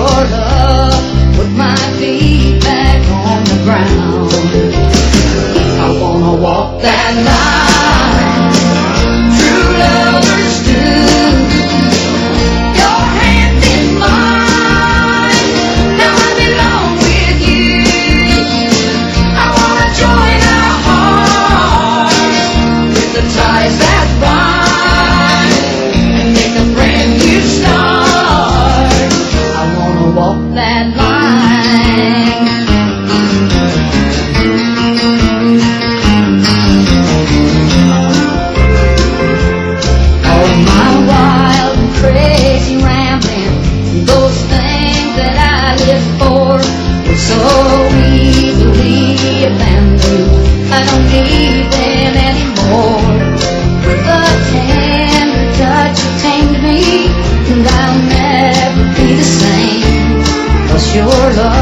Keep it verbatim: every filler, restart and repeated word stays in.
your love, put my feet back on the ground. I wanna walk that line, true lovers do. Your hand in mine, now I belong with you. I wanna join our hearts with the ties that bind and make a brand new start. I wanna walk that line. All my wild and crazy rambling, those things that I live for were so easily abandoned. I don't need them anymore. With a tender touch you tamed me, and I'll never be the same. 'Cause your love